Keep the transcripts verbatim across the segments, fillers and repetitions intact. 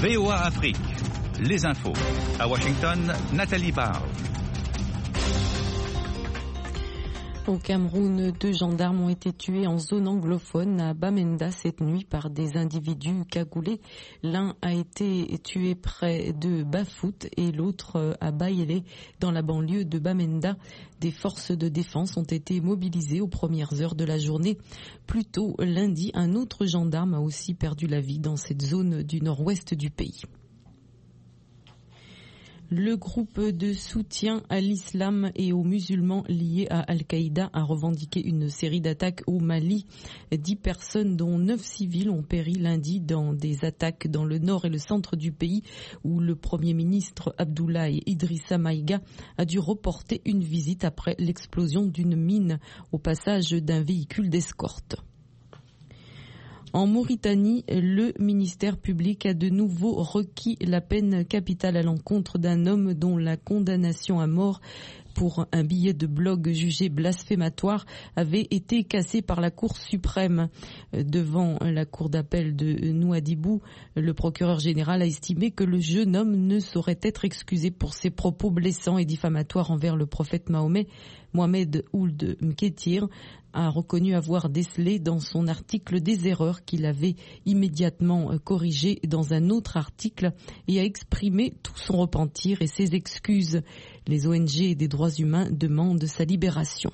V O A Afrique, les infos. À Washington, Nathalie Barre. Au Cameroun, deux gendarmes ont été tués en zone anglophone à Bamenda cette nuit par des individus cagoulés. L'un a été tué près de Bafout et l'autre à Baïlé, dans la banlieue de Bamenda. Des forces de défense ont été mobilisées aux premières heures de la journée. Plus tôt, lundi, un autre gendarme a aussi perdu la vie dans cette zone du nord-ouest du pays. Le groupe de soutien à l'islam et aux musulmans liés à Al-Qaïda a revendiqué une série d'attaques au Mali. Dix personnes, dont neuf civils, ont péri lundi dans des attaques dans le nord et le centre du pays, où le Premier ministre Abdoulaye Idrissa Maïga a dû reporter une visite après l'explosion d'une mine au passage d'un véhicule d'escorte. En Mauritanie, le ministère public a de nouveau requis la peine capitale à l'encontre d'un homme dont la condamnation à mort pour un billet de blog jugé blasphématoire avait été cassé par la Cour suprême. Devant la Cour d'appel de Nouadhibou, le procureur général a estimé que le jeune homme ne saurait être excusé pour ses propos blessants et diffamatoires envers le prophète Mahomet. Mohamed Ould Mketir a reconnu avoir décelé dans son article des erreurs qu'il avait immédiatement corrigées dans un autre article et a exprimé tout son repentir et ses excuses. Les O N G des droits humains demandent sa libération.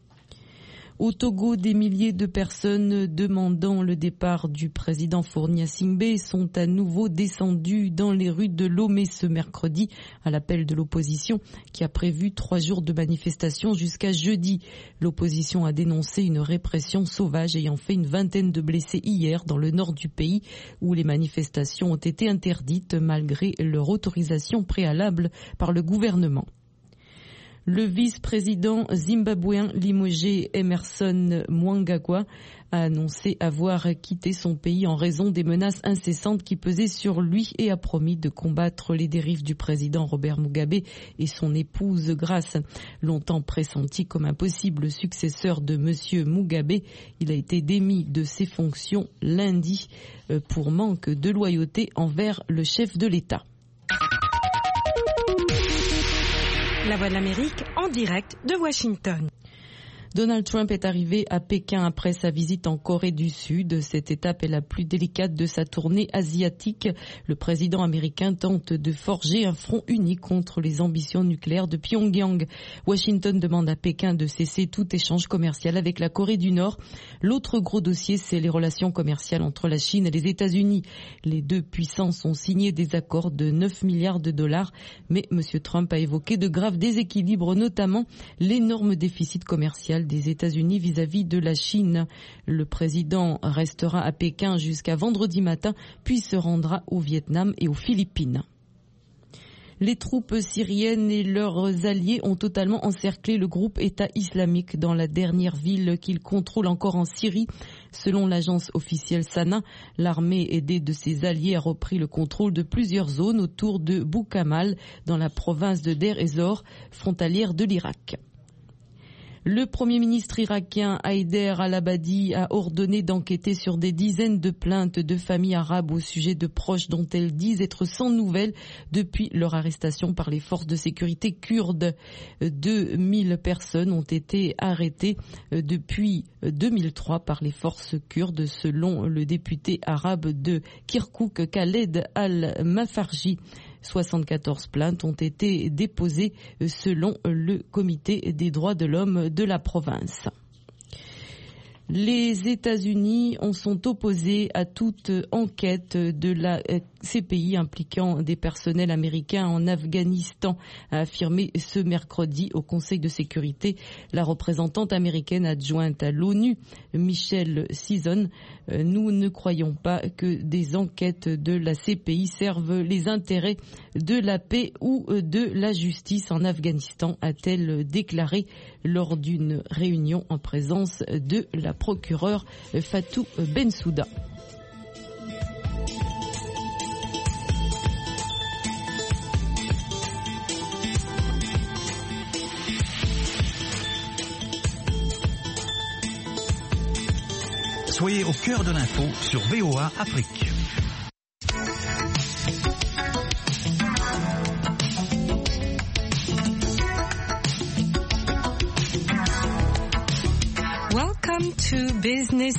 Au Togo, des milliers de personnes demandant le départ du président Faure Gnassingbé sont à nouveau descendues dans les rues de Lomé ce mercredi à l'appel de l'opposition qui a prévu trois jours de manifestation jusqu'à jeudi. L'opposition a dénoncé une répression sauvage ayant fait une vingtaine de blessés hier dans le nord du pays où les manifestations ont été interdites malgré leur autorisation préalable par le gouvernement. Le vice-président zimbabwéen limogé Emerson Mnangagwa a annoncé avoir quitté son pays en raison des menaces incessantes qui pesaient sur lui et a promis de combattre les dérives du président Robert Mugabe et son épouse Grace. Longtemps pressenti comme un possible successeur de M. Mugabe, il a été démis de ses fonctions lundi pour manque de loyauté envers le chef de l'État. La Voix de l'Amérique en direct de Washington. Donald Trump est arrivé à Pékin après sa visite en Corée du Sud. Cette étape est la plus délicate de sa tournée asiatique. Le président américain tente de forger un front uni contre les ambitions nucléaires de Pyongyang. Washington demande à Pékin de cesser tout échange commercial avec la Corée du Nord. L'autre gros dossier, c'est les relations commerciales entre la Chine et les États-Unis. Les deux puissances ont signé des accords de neuf milliards de dollars, mais M. Trump a évoqué de graves déséquilibres, notamment l'énorme déficit commercial des États-Unis vis-à-vis de la Chine. Le président restera à Pékin jusqu'à vendredi matin, puis se rendra au Vietnam et aux Philippines. Les troupes syriennes et leurs alliés ont totalement encerclé le groupe État islamique dans la dernière ville qu'ils contrôlent encore en Syrie. Selon l'agence officielle Sana, l'armée aidée de ses alliés a repris le contrôle de plusieurs zones autour de Boukamal, dans la province de Deir ez-Zor, frontalière de l'Irak. Le Premier ministre irakien Haider al-Abadi a ordonné d'enquêter sur des dizaines de plaintes de familles arabes au sujet de proches dont elles disent être sans nouvelles depuis leur arrestation par les forces de sécurité kurdes. deux mille personnes ont été arrêtées depuis deux mille trois par les forces kurdes, selon le député arabe de Kirkouk, Khaled al-Mafarji. soixante-quatorze plaintes ont été déposées selon le comité des droits de l'homme de la province. Les États-Unis en sont opposés à toute enquête de la C P I impliquant des personnels américains en Afghanistan, a affirmé ce mercredi au Conseil de sécurité la représentante américaine adjointe à l'ONU, Michelle Sison. Nous ne croyons pas que des enquêtes de la C P I servent les intérêts de la paix ou de la justice en Afghanistan, a-t-elle déclaré lors d'une réunion en présence de la procureure Fatou Bensouda. Soyez au cœur de l'info sur V O A Afrique.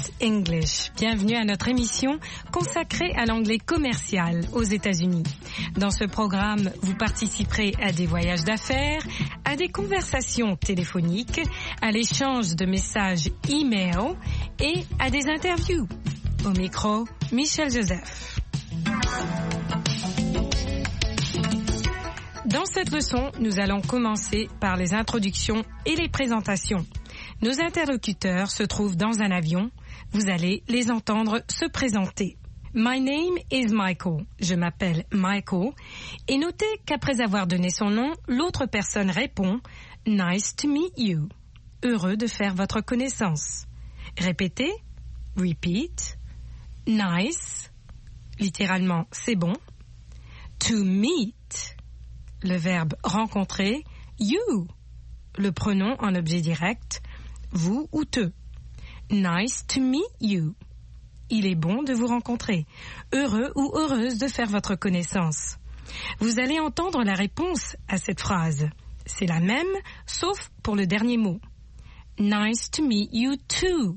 English. Bienvenue à notre émission consacrée à l'anglais commercial aux États-Unis. Dans ce programme, vous participerez à des voyages d'affaires, à des conversations téléphoniques, à l'échange de messages e-mail et à des interviews. Au micro, Michel Joseph. Dans cette leçon, nous allons commencer par les introductions et les présentations. Nos interlocuteurs se trouvent dans un avion. Vous allez les entendre se présenter. My name is Michael. Je m'appelle Michael. Et notez qu'après avoir donné son nom, l'autre personne répond « Nice to meet you ». Heureux de faire votre connaissance. Répétez. Repeat. Nice. Littéralement, c'est bon. To meet. Le verbe rencontrer. You. Le pronom en objet direct. Vous ou te. Nice to meet you. Il est bon de vous rencontrer. Heureux ou heureuse de faire votre connaissance. Vous allez entendre la réponse à cette phrase. C'est la même, sauf pour le dernier mot. Nice to meet you too.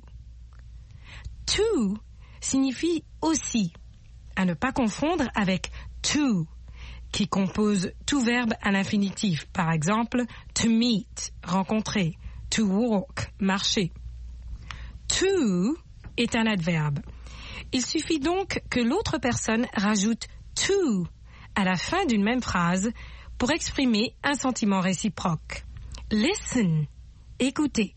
To signifie aussi, à ne pas confondre avec to, qui compose tout verbe à l'infinitif. Par exemple, to meet, rencontrer. To walk, marcher. To est un adverbe. Il suffit donc que l'autre personne rajoute to à la fin d'une même phrase pour exprimer un sentiment réciproque. Listen, écoutez.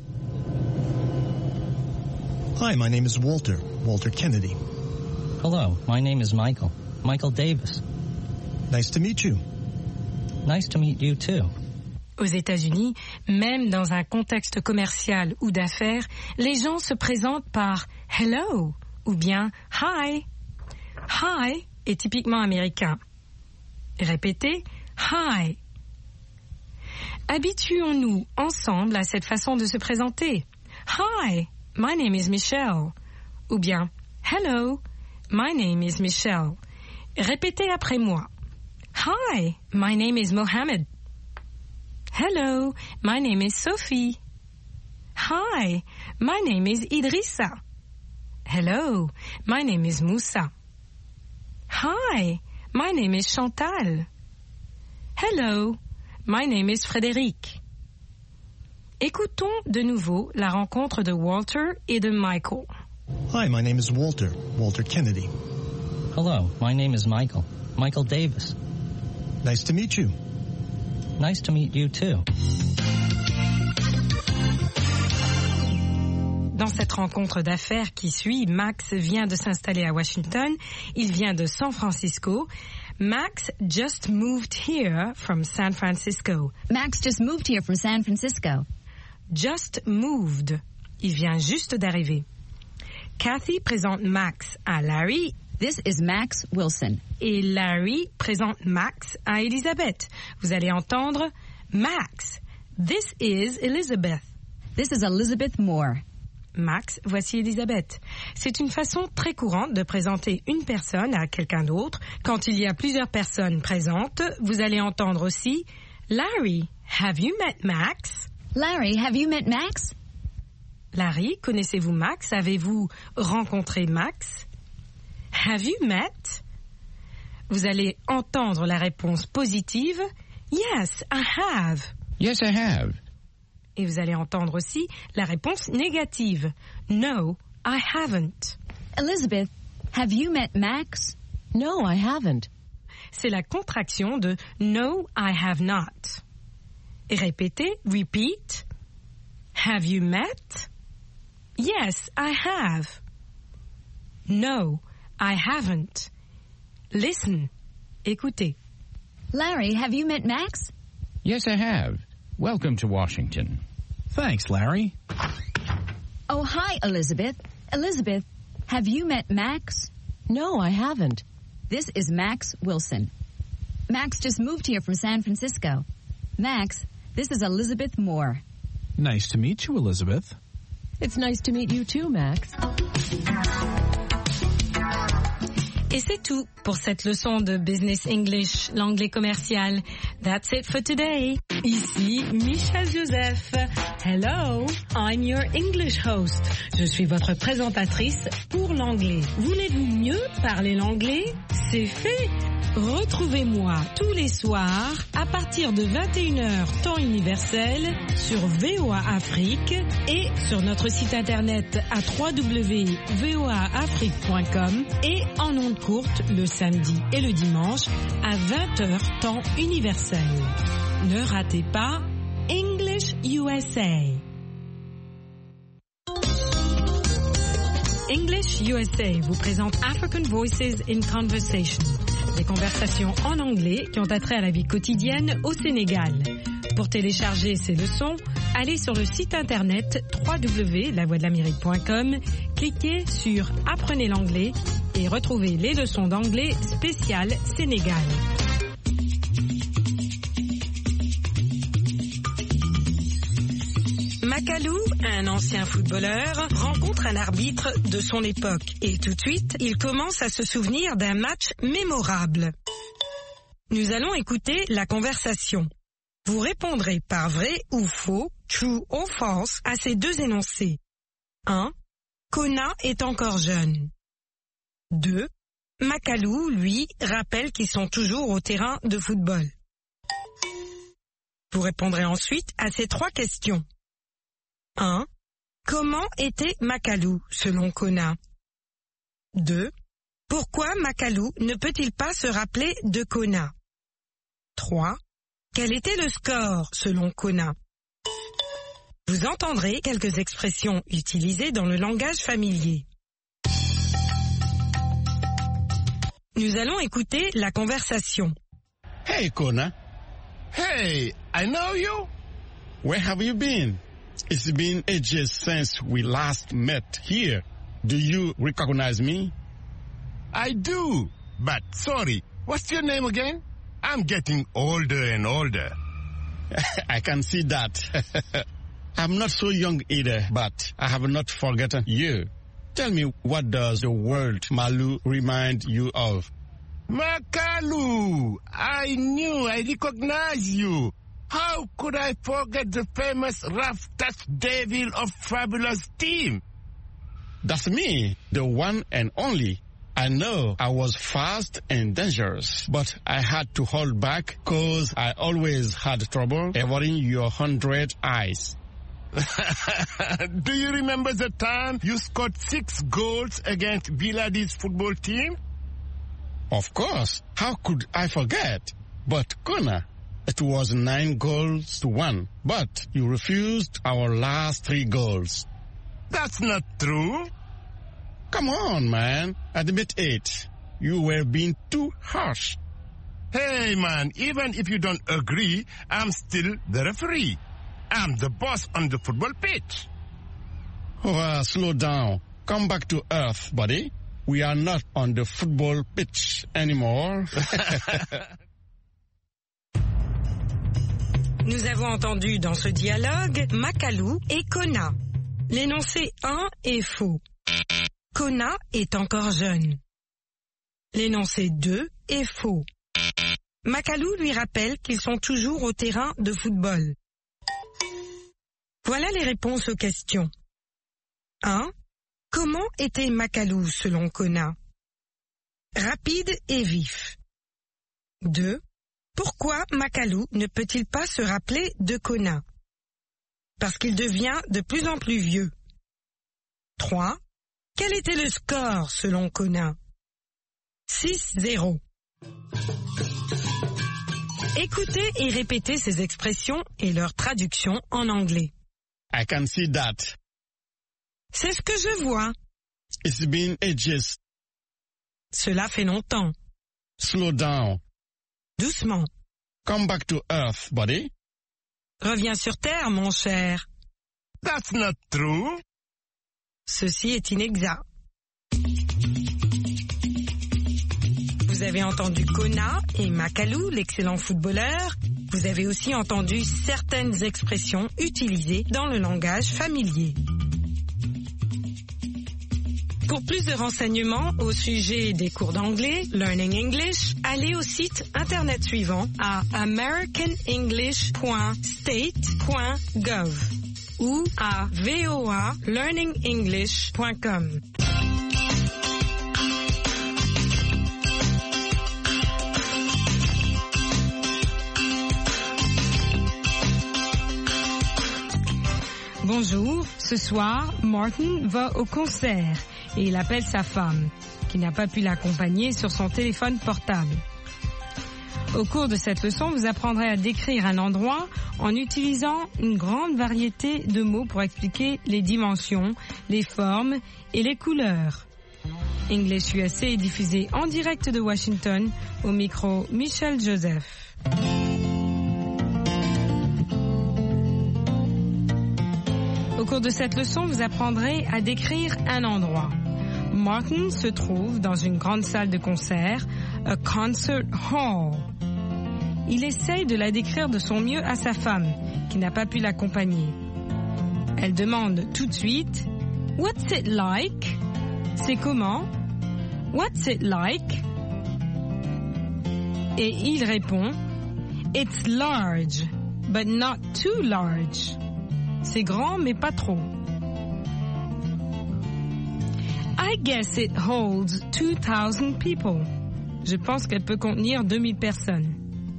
Hi, my name is Walter, Walter Kennedy. Hello, my name is Michael, Michael Davis. Nice to meet you. Nice to meet you too. Aux États-Unis, même dans un contexte commercial ou d'affaires, les gens se présentent par « hello » ou bien « hi ». « Hi » est typiquement américain. Répétez « hi ». Habituons-nous ensemble à cette façon de se présenter. « Hi, my name is Michelle » ou bien « hello, my name is Michelle ». Répétez après moi. « Hi, my name is Mohammed ». Hello, my name is Sophie. Hi, my name is Idrissa. Hello, my name is Moussa. Hi, my name is Chantal. Hello, my name is Frédéric. Écoutons de nouveau la rencontre de Walter et de Michael. Hi, my name is Walter, Walter Kennedy. Hello, my name is Michael, Michael Davis. Nice to meet you. Nice to meet you too. Dans cette rencontre d'affaires qui suit, Max vient de s'installer à Washington. Il vient de San Francisco. Max just moved here from San Francisco. Max just moved here from San Francisco. Just moved. Il vient juste d'arriver. Kathy présente Max à Larry. This is Max Wilson. Et Larry présente Max à Elizabeth. Vous allez entendre Max. This is Elizabeth. This is Elizabeth Moore. Max, voici Elizabeth. C'est une façon très courante de présenter une personne à quelqu'un d'autre. Quand il y a plusieurs personnes présentes, vous allez entendre aussi Larry, have you met Max? Larry, have you met Max? Larry, connaissez-vous Max? Avez-vous rencontré Max? Have you met? Vous allez entendre la réponse positive. Yes, I have. Yes, I have. Et vous allez entendre aussi la réponse négative. No, I haven't. Elizabeth, have you met Max? No, I haven't. C'est la contraction de No, I have not. Et répétez, repeat. Have you met? Yes, I have. No, I haven't. Listen. Écoutez. Larry, have you met Max? Yes, I have. Welcome to Washington. Thanks, Larry. Oh, hi, Elizabeth. Elizabeth, have you met Max? No, I haven't. This is Max Wilson. Max just moved here from San Francisco. Max, this is Elizabeth Moore. Nice to meet you, Elizabeth. It's nice to meet you too, Max. Et c'est tout pour cette leçon de Business English, l'anglais commercial. That's it for today. Ici Michel Joseph. Hello, I'm your English host. Je suis votre présentatrice pour l'anglais. Voulez-vous mieux parler l'anglais? C'est fait. Retrouvez-moi tous les soirs à partir de vingt et une heures temps universel sur V O A Afrique et sur notre site internet à w w w point v o a afrique point com et en ondes courtes le samedi et le dimanche à vingt heures temps universel. Ne ratez pas English U S A. English U S A vous présente African Voices in Conversation, des conversations en anglais qui ont attrait à la vie quotidienne au Sénégal. Pour télécharger ces leçons, allez sur le site internet w w w point la voix de l'amérique point com, cliquez sur Apprenez l'anglais et retrouvez les leçons d'anglais spéciales Sénégal. Macalou, un ancien footballeur, rencontre un arbitre de son époque et tout de suite, il commence à se souvenir d'un match mémorable. Nous allons écouter la conversation. Vous répondrez par vrai ou faux, true or false, à ces deux énoncés. un. Kona est encore jeune. deux. Macalou, lui, rappelle qu'ils sont toujours au terrain de football. Vous répondrez ensuite à ces trois questions. un. Comment était Macalou, selon Kona? deux. Pourquoi Macalou ne peut-il pas se rappeler de Kona? trois. Quel était le score, selon Kona? Vous entendrez quelques expressions utilisées dans le langage familier. Nous allons écouter la conversation. Hey, Kona. Hey, I know you. Where have you been? It's been ages since we last met here. Do you recognize me? I do, but sorry, what's your name again? I'm getting older and older. I can see that. I'm not so young either, but I have not forgotten you. Tell me, what does the word Malu remind you of? Macalou! I knew I recognized you. How could I forget the famous rough touch devil of Fabulous team? That's me, the one and only. I know I was fast and dangerous, but I had to hold back because I always had trouble avoiding your hundred eyes. Do you remember the time you scored six goals against Villadis football team? Of course. How could I forget? But Kona, it was nine goals to one, but you refused our last three goals. That's not true. Come on, man. Admit it. You were being too harsh. Hey, man, even if you don't agree, I'm still the referee. I'm the boss on the football pitch. Oh, uh, slow down. Come back to earth, buddy. We are not on the football pitch anymore. Nous avons entendu dans ce dialogue Macalou et Kona. L'énoncé un est faux. Kona est encore jeune. L'énoncé deux est faux. Macalou lui rappelle qu'ils sont toujours au terrain de football. Voilà les réponses aux questions. un. Comment était Macalou selon Kona? Rapide et vif. deux. Pourquoi Macalou ne peut-il pas se rappeler de Kona? Parce qu'il devient de plus en plus vieux. trois. Quel était le score selon Kona? six zéro. Écoutez et répétez ces expressions et leur traduction en anglais. I can see that. C'est ce que je vois. It's been ages. Cela fait longtemps. Slow down. Doucement. Come back to earth, buddy. Reviens sur terre, mon cher. That's not true. Ceci est inexact. Vous avez entendu Kona et Macalou, l'excellent footballeur. Vous avez aussi entendu certaines expressions utilisées dans le langage familier. Pour plus de renseignements au sujet des cours d'anglais, Learning English, allez au site internet suivant à american english point state point gov. ou à v o a learning english point com. Bonjour, ce soir, Martin va au concert et il appelle sa femme, qui n'a pas pu l'accompagner sur son téléphone portable. Au cours de cette leçon, vous apprendrez à décrire un endroit en utilisant une grande variété de mots pour expliquer les dimensions, les formes et les couleurs. English U S A est diffusé en direct de Washington, au micro Michel Joseph. Au cours de cette leçon, vous apprendrez à décrire un endroit. Martin se trouve dans une grande salle de concert, a concert hall. Il essaye de la décrire de son mieux à sa femme, qui n'a pas pu l'accompagner. Elle demande tout de suite « What's it like ?» C'est comment? « What's it like ?» Et il répond « It's large, but not too large. » C'est grand, mais pas trop. I guess it holds two thousand people. Je pense qu'elle peut contenir deux mille personnes.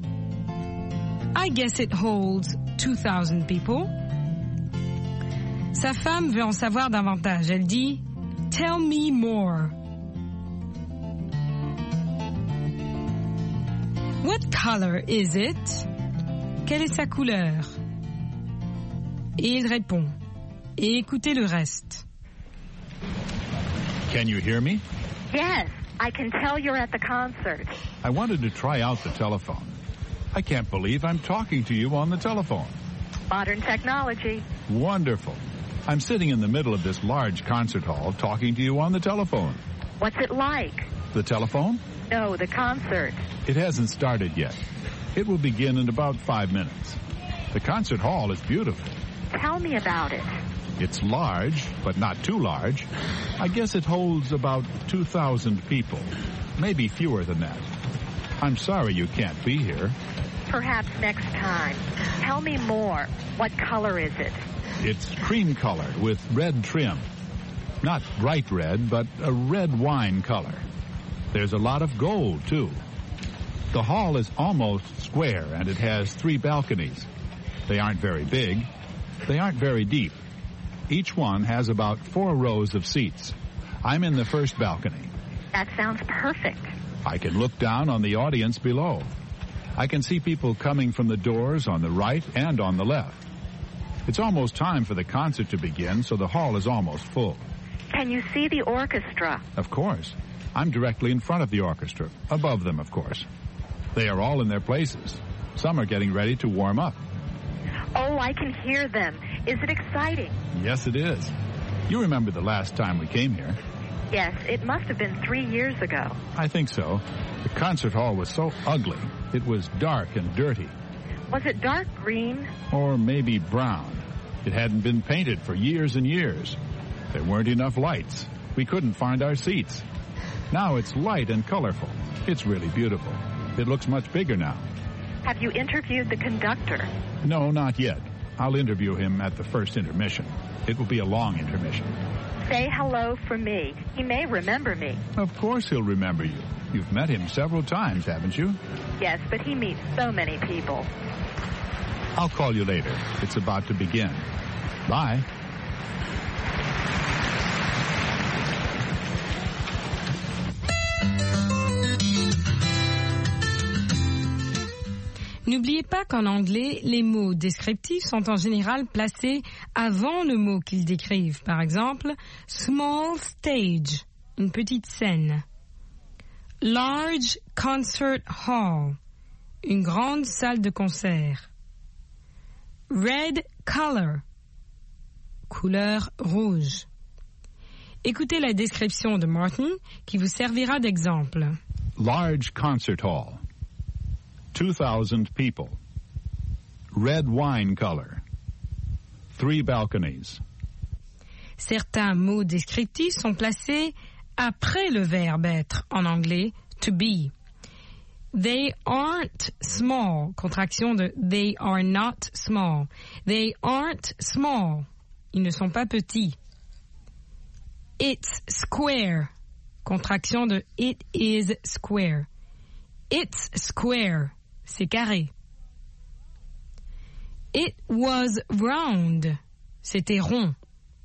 I guess it holds two thousand people. Sa femme veut en savoir davantage. Elle dit, Tell me more. What color is it? Quelle est sa couleur? Et il répond. Et écoutez le reste. Can you hear me? Yes, I can tell you're at the concert. I wanted to try out the telephone. I can't believe I'm talking to you on the telephone. Modern technology. Wonderful. I'm sitting in the middle of this large concert hall talking to you on the telephone. What's it like? The telephone? No, the concert. It hasn't started yet. It will begin in about five minutes. The concert hall is beautiful. Tell me about it. It's large, but not too large. I guess it holds about two thousand people, maybe fewer than that. I'm sorry you can't be here. Perhaps next time. Tell me more. What color is it? It's cream color with red trim. Not bright red, but a red wine color. There's a lot of gold, too. The hall is almost square, and it has three balconies. They aren't very big. They aren't very deep. Each one has about four rows of seats. I'm in the first balcony. That sounds perfect. I can look down on the audience below. I can see people coming from the doors on the right and on the left. It's almost time for the concert to begin, so the hall is almost full. Can you see the orchestra? Of course. I'm directly in front of the orchestra, above them, of course. They are all in their places. Some are getting ready to warm up. Oh, I can hear them. Is it exciting? Yes, it is. You remember the last time we came here? Yes, it must have been three years ago. I think so. The concert hall was so ugly. It was dark and dirty. Was it dark green? Or maybe brown. It hadn't been painted for years and years. There weren't enough lights. We couldn't find our seats. Now it's light and colorful. It's really beautiful. It looks much bigger now. Have you interviewed the conductor? No, not yet. I'll interview him at the first intermission. It will be a long intermission. Say hello from me. He may remember me. Of course he'll remember you. You've met him several times, haven't you? Yes, but he meets so many people. I'll call you later. It's about to begin. Bye. N'oubliez pas qu'en anglais, les mots descriptifs sont en général placés avant le mot qu'ils décrivent. Par exemple, small stage, une petite scène. Large concert hall, une grande salle de concert. Red color, couleur rouge. Écoutez la description de Martin qui vous servira d'exemple. Large concert hall. two thousand people. Red wine color. Three balconies. Certains mots descriptifs sont placés après le verbe être en anglais to be. They aren't small. Contraction de they are not small. They aren't small. Ils ne sont pas petits. It's square. Contraction de it is square. It's square. C'est carré. It was round. C'était rond.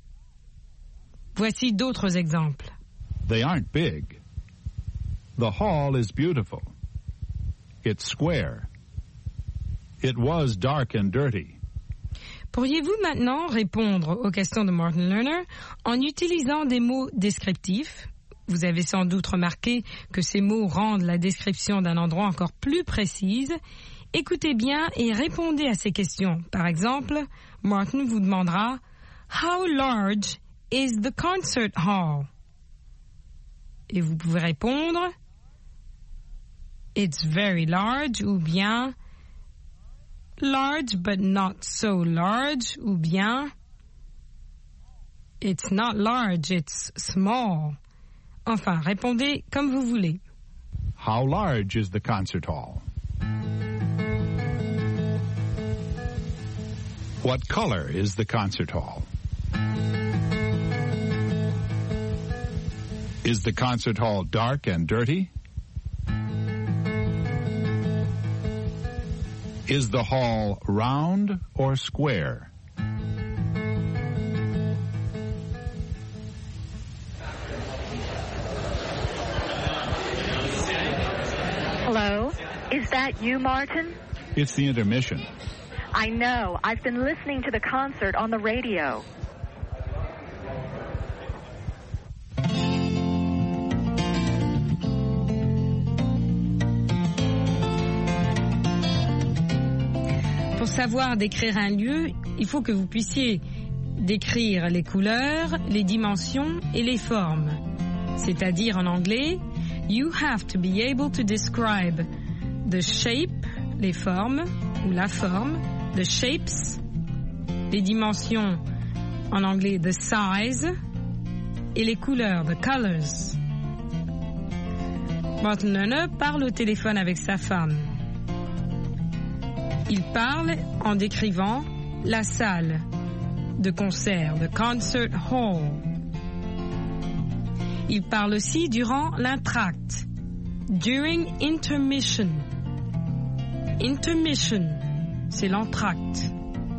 Voici d'autres exemples. They aren't big. The hall is beautiful. It's square. It was dark and dirty. Pourriez-vous maintenant répondre aux questions de Martin Lerner en utilisant des mots descriptifs? Vous avez sans doute remarqué que ces mots rendent la description d'un endroit encore plus précise. Écoutez bien et répondez à ces questions. Par exemple, Martin vous demandera « How large is the concert hall? » Et vous pouvez répondre « It's very large » ou bien « Large but not so large » ou bien « It's not large, it's small ». Enfin, répondez comme vous voulez. How large is the concert hall? What color is the concert hall? Is the concert hall dark and dirty? Is the hall round or square? Hello? Is that you, Martin? It's the intermission. I know. I've been listening to the concert on the radio. Pour savoir décrire un lieu, il faut que vous puissiez décrire les couleurs, les dimensions et les formes. C'est-à-dire en anglais, you have to be able to describe the shape, les formes, ou la forme, the shapes, les dimensions, en anglais the size, et les couleurs, the colors. Martin Lerner parle au téléphone avec sa femme. Il parle en décrivant la salle de concert, the concert hall. Il parle aussi durant l'entracte, during intermission. Intermission, c'est l'entracte.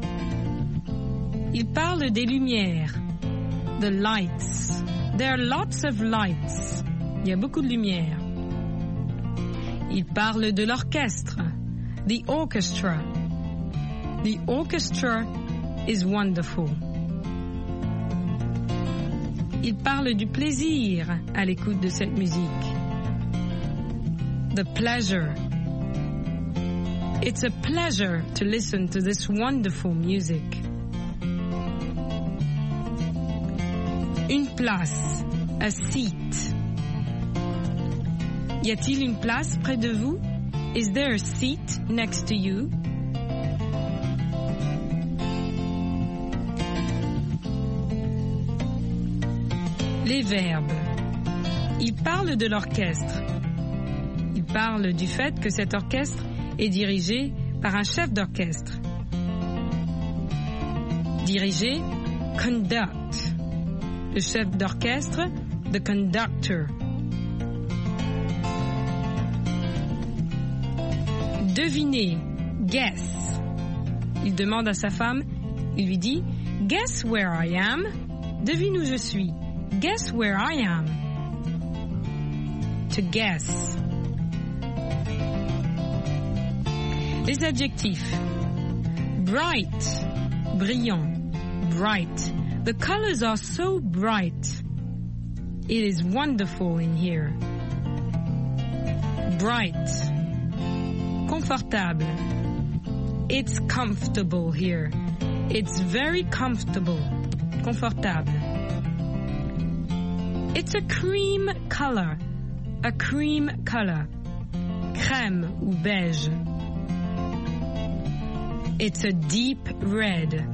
Il parle des lumières, the lights. There are lots of lights. Il y a beaucoup de lumière. Il parle de l'orchestre, the orchestra. The orchestra is wonderful. Il parle du plaisir à l'écoute de cette musique. The pleasure. It's a pleasure to listen to this wonderful music. Une place, a seat. Y a-t-il une place près de vous? Is there a seat next to you? Les verbes. Il parle de l'orchestre. Il parle du fait que cet orchestre est dirigé par un chef d'orchestre. Diriger, conduct. Le chef d'orchestre, the conductor. Deviner, guess. Il demande à sa femme, il lui dit, guess where I am. Devine où je suis. Guess where I am. To guess. Les adjectifs. Bright, brillant, bright. The colors are so bright. It is wonderful in here. Bright. Confortable. It's comfortable here. It's very comfortable. Confortable. It's a cream color. A cream color. Crème ou beige. It's a deep red.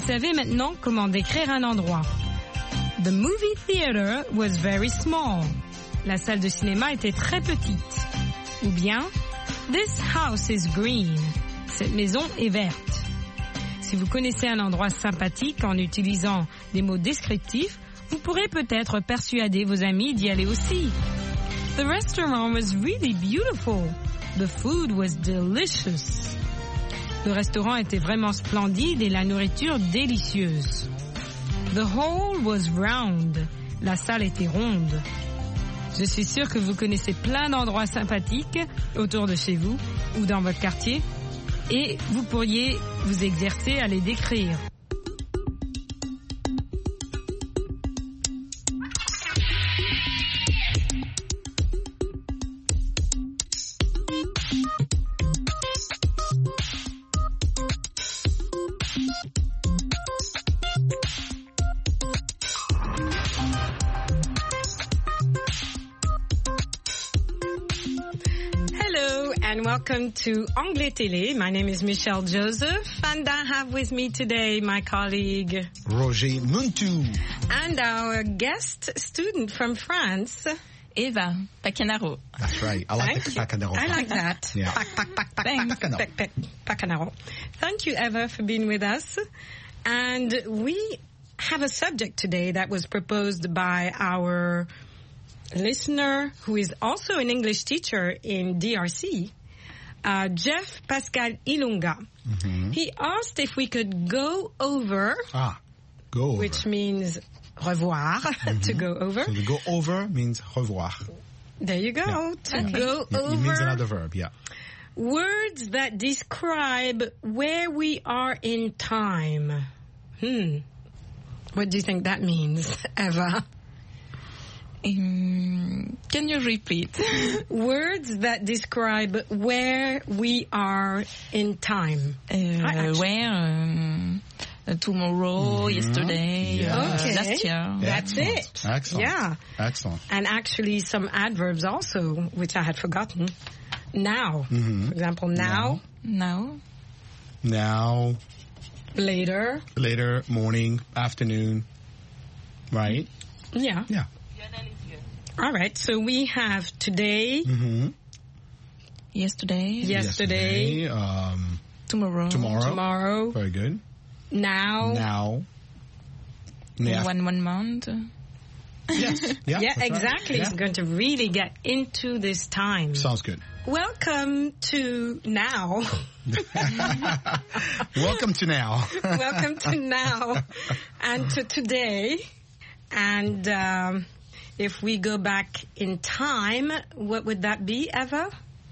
savez maintenant comment décrire un endroit. The movie theater was very small. La salle de cinéma était très petite. Ou bien, this house is green. Cette maison est verte. Si vous connaissez un endroit sympathique en utilisant des mots descriptifs, vous pourrez peut-être persuader vos amis d'y aller aussi. The restaurant was really beautiful. The food was delicious. Le restaurant était vraiment splendide et la nourriture délicieuse. The hall was round. La salle était ronde. Je suis sûre que vous connaissez plein d'endroits sympathiques autour de chez vous ou dans votre quartier et vous pourriez vous exercer à les décrire. Welcome to Anglais Télé. My name is Michelle Joseph, and I have with me today my colleague Roger Muntu, and our guest student from France, Eva Pacanaro. That's right. I like the Pacanaro. I like that. Yeah. Pac, pac, pac, pac, pac, pac, pac, Pacanaro. Thank you, Eva, for being with us. And we have a subject today that was proposed by our listener, who is also an English teacher in D R C. Uh, Jeff Pascal Ilunga. Mm-hmm. He asked if we could go over, ah, go over. Which means revoir, mm-hmm. to go over. So to go over means revoir. There you go, yeah. to okay. go it, over. It means another verb, yeah. Words that describe where we are in time. Hmm. What do you think that means, Eva? Um, can you repeat? Words that describe where we are in time. Uh, where? Um, uh, tomorrow, mm-hmm. yesterday, yeah. uh, okay. last year. That's Excellent. it. Excellent. Yeah. Excellent. And actually some adverbs also, which I had forgotten. Now. Mm-hmm. For example, now. Now. Now. Later. Later, morning, afternoon. Right? Yeah. Yeah. All right, so we have today, mm-hmm. yesterday, yesterday, yesterday um, tomorrow, tomorrow, tomorrow, very good. Now, now, yeah. one one month. Yes, yeah, yeah, exactly. Right. It's yeah. going to really get into this time. Sounds good. Welcome to now. Welcome to now. Welcome to now, and to today, and. Um, If we go back in time, what would that be, Eva?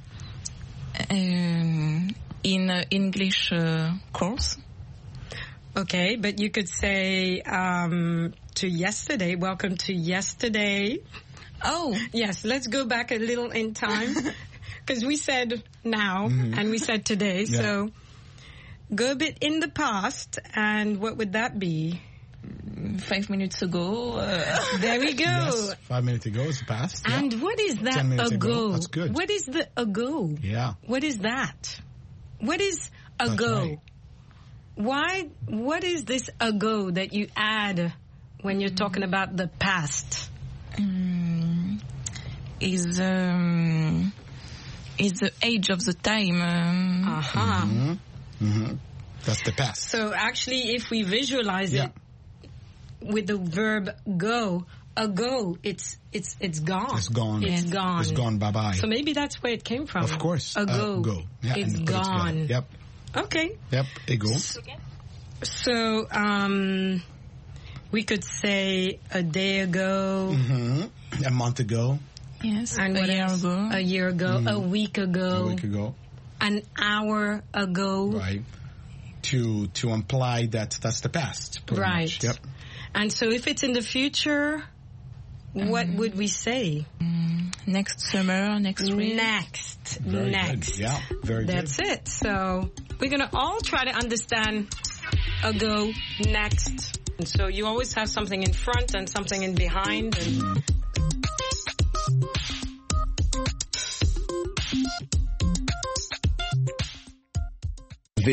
Um, in uh, English uh, course. Okay, but you could say um, to yesterday. Welcome to yesterday. Oh. Yes, let's go back a little in time. Because we said now, mm-hmm. and we said today. Yeah. So go a bit in the past, and what would that be? Five minutes ago. Uh, there we go. Yes, five minutes ago is past. And yeah. what is that Ten minutes ago? ago? That's good. What is the ago? Yeah. What is that? What is ago? Right. Why? What is this ago that you add when you're talking about the past? Um, is um, is the age of the time. Um, uh huh. Mm-hmm. Mm-hmm. That's the past. So actually, if we visualize yeah. it. With the verb go, ago, it's it's it's gone. It's gone. It's yes. gone. It's gone. Bye bye. So maybe that's where it came from. Of course. Ago. Uh, go. Yeah, it's gone. It's yep. Okay. Yep. Ago. So, so um, we could say a day ago. Mm-hmm. A month ago. Yes. And a what year else? ago. A year ago. Mm-hmm. A week ago. A week ago. An hour ago. Right. To to imply that that's the past. Right. Much. Yep. And so if it's in the future, what mm. would we say? Mm. Next summer, next week. Next. Very next. Good. Yeah, very That's good. That's it. So we're going to all try to understand ago, next. And so you always have something in front and something in behind. And